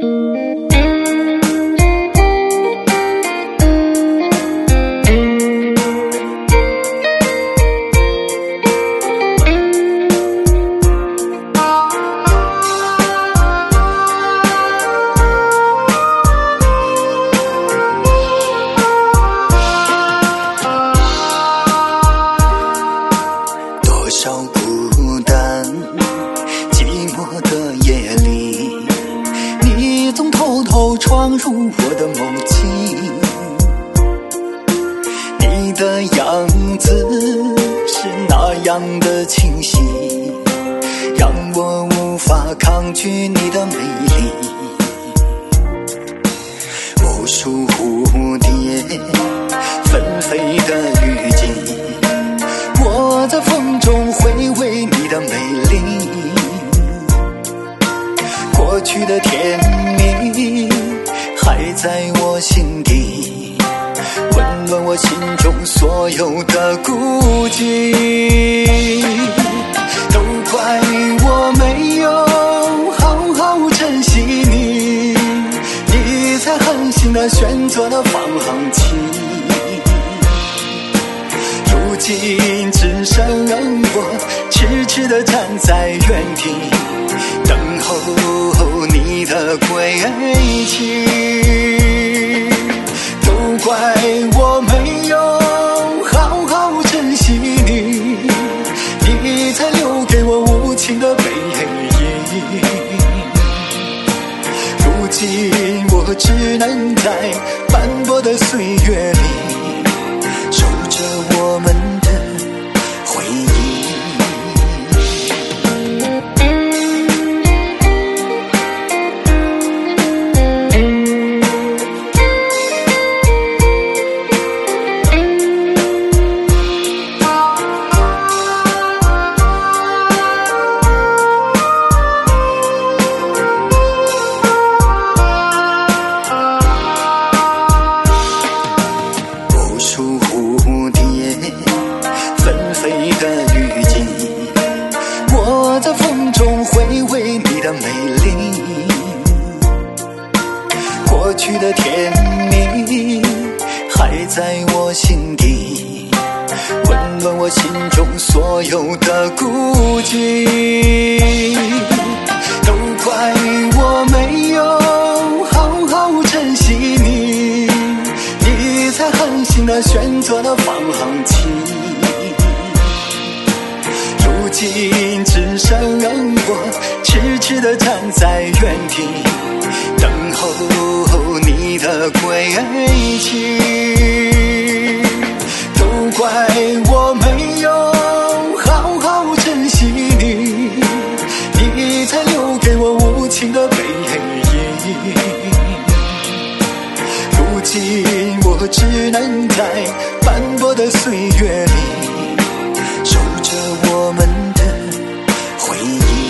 闯入我的梦境，你的样子是那样的清晰，让我无法抗拒你的美丽。无数蝴蝶纷飞的雨季，我在风中回味你的美丽。过去的甜蜜还在我心底，温暖我心中所有的孤寂。都怪我没有好好珍惜你，你才狠心地选择了放弃。如今只剩我痴痴地站在原地，等候你的归期。都怪我没有好好珍惜你，你才留给我无情的背影。如今我只能在斑驳的岁月里守着我们的回忆。我在风中回味你的美丽，过去的甜蜜还在我心底，温暖我心中所有的孤寂。都怪我没有好好珍惜你，你才狠心地选择了放弃。如今只剩我痴痴地站在原地，等候你的归期。都怪我没有好好珍惜你，你才留给我无情的背影。如今我只能在斑驳的岁月里守着我们的回忆。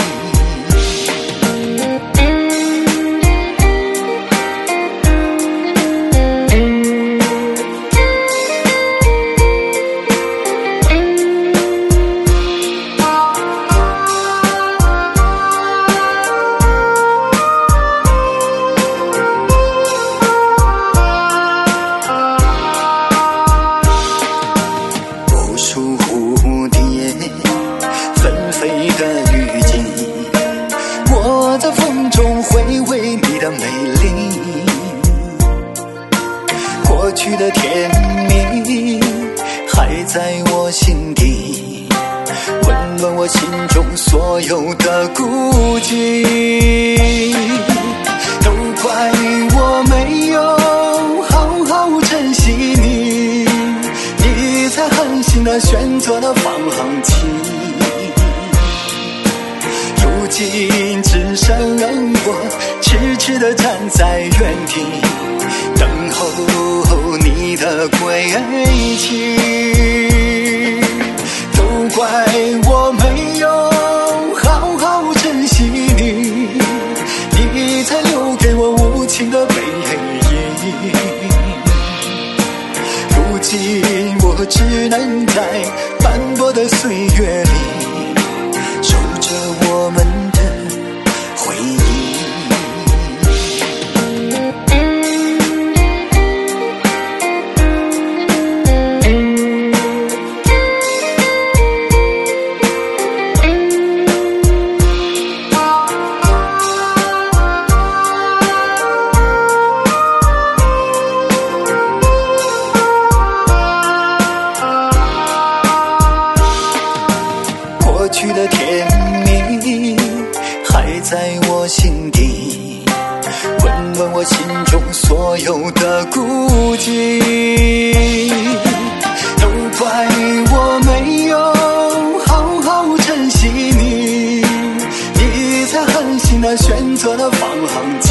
无数蝴蝶纷飞的雨季，我在风中回味你的美丽。过去的甜蜜还在我心底，温暖我心中所有的孤寂。都怪我没有好好珍惜你，你才狠心地选择了放弃。如今只剩我痴痴地站在原地，等候你的归期。都怪我没有好好珍惜你，你才留给我无情的背影。如今我只能在斑驳的岁月里守着我们的回忆。 还在我心底，温暖我心中所有的孤寂。都怪我没有好好珍惜你，你才狠心地选择了放弃。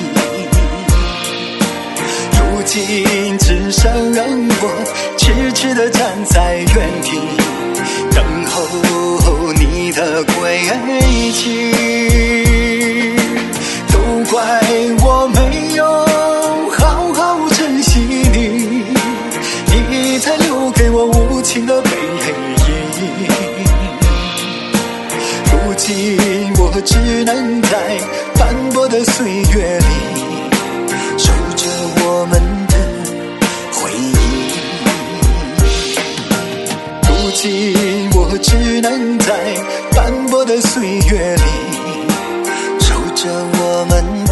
如今只剩我痴痴地站在原地，等候你的归期。都怪我没有好好珍惜你，你才留给我无情的背影。如今我只能在斑驳的岁月里守着我们的回忆。如今我只能在斑驳的岁月里守着我们